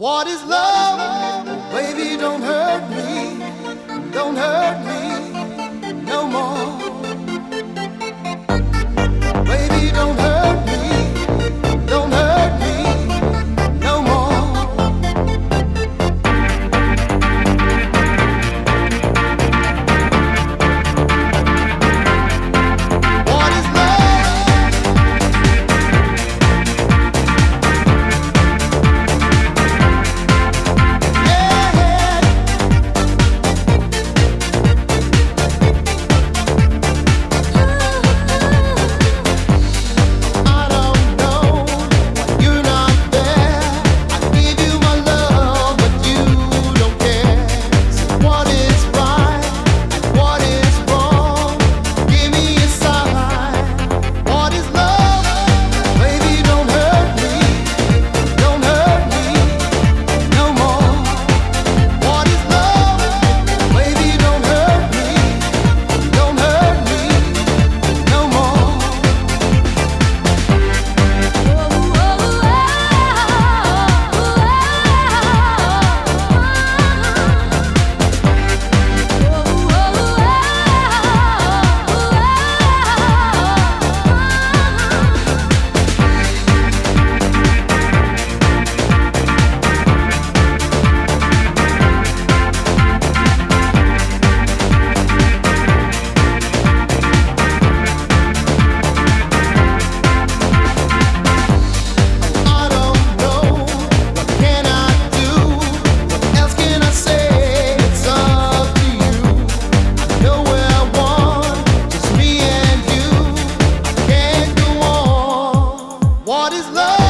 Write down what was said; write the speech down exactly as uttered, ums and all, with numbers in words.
What is love? Baby, don't hurt me, don't hurt me no more. Baby, don't hurt me, don't hurt me no more. What is love? Yeah. I don't know when you're not there. I give you my love, but you don't care. So what is right and what is wrong? Give me a sign. What is love? Baby, don't hurt me, don't hurt me no more. What is love? Baby, don't hurt me, don't hurt me no more. I don't know, what can I do? What else can I say? It's up to you. I know we're one, just me and you. I can't go on. What is love?